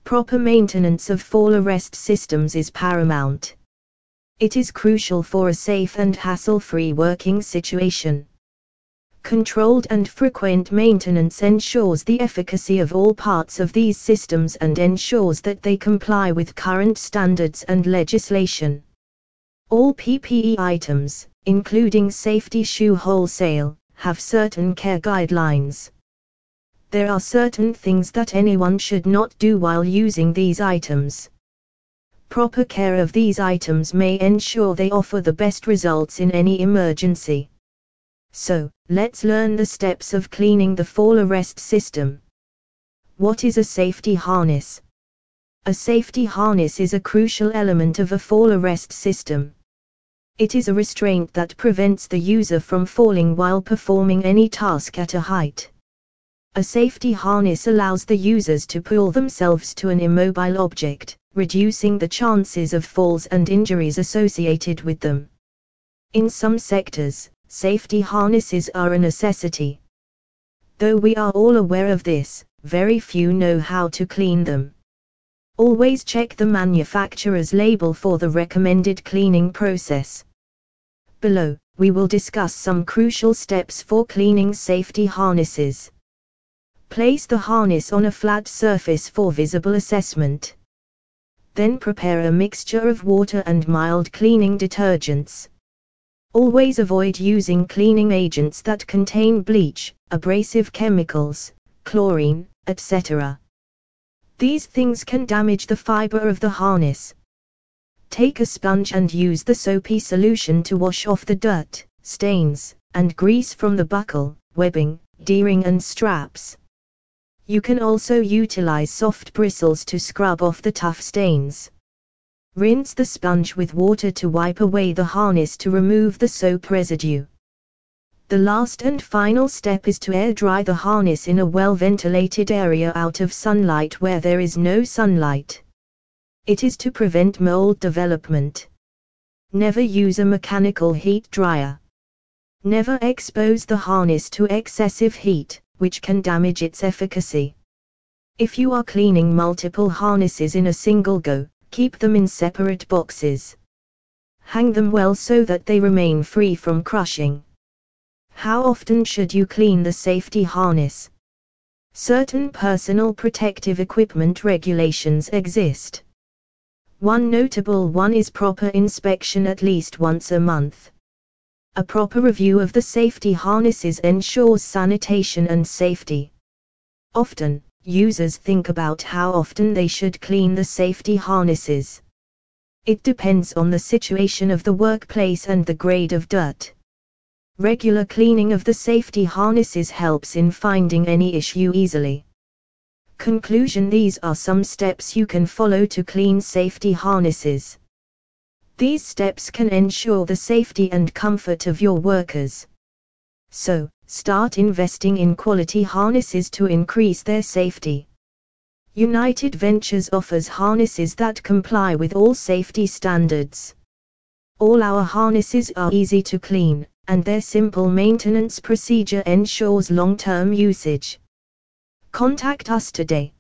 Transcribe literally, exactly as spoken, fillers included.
Proper maintenance of fall arrest systems is paramount. It is crucial for a safe and hassle-free working situation. Controlled and frequent maintenance ensures the efficacy of all parts of these systems and ensures that they comply with current standards and legislation. All P P E items, including safety shoe wholesale, have certain care guidelines. There are certain things that anyone should not do while using these items. Proper care of these items may ensure they offer the best results in any emergency. So, let's learn the steps of cleaning the fall arrest system. What is a safety harness? A safety harness is a crucial element of a fall arrest system. It is a restraint that prevents the user from falling while performing any task at a height. A safety harness allows the users to pull themselves to an immobile object, reducing the chances of falls and injuries associated with them. In some sectors, safety harnesses are a necessity. Though we are all aware of this, very few know how to clean them. Always check the manufacturer's label for the recommended cleaning process. Below, we will discuss some crucial steps for cleaning safety harnesses. Place the harness on a flat surface for visible assessment. Then prepare a mixture of water and mild cleaning detergents. Always avoid using cleaning agents that contain bleach, abrasive chemicals, chlorine, et cetera. These things can damage the fiber of the harness. Take a sponge and use the soapy solution to wash off the dirt, stains, and grease from the buckle, webbing, D-ring and straps. You can also utilize soft bristles to scrub off the tough stains. Rinse the sponge with water to wipe away the harness to remove the soap residue. The last and final step is to air dry the harness in a well-ventilated area out of sunlight where there is no sunlight. It is to prevent mold development. Never use a mechanical heat dryer. Never expose the harness to excessive heat, which can damage its efficacy. If you are cleaning multiple harnesses in a single go, keep them in separate boxes. Hang them well so that they remain free from crushing. How often should you clean the safety harness? Certain personal protective equipment regulations exist. One notable one is proper inspection at least once a month. A proper review of the safety harnesses ensures sanitation and safety. Often, users think about how often they should clean the safety harnesses. It depends on the situation of the workplace and the grade of dirt. Regular cleaning of the safety harnesses helps in finding any issue easily. Conclusion: these are some steps you can follow to clean safety harnesses. These steps can ensure the safety and comfort of your workers. So, start investing in quality harnesses to increase their safety. United Ventures offers harnesses that comply with all safety standards. All our harnesses are easy to clean, and their simple maintenance procedure ensures long-term usage. Contact us today.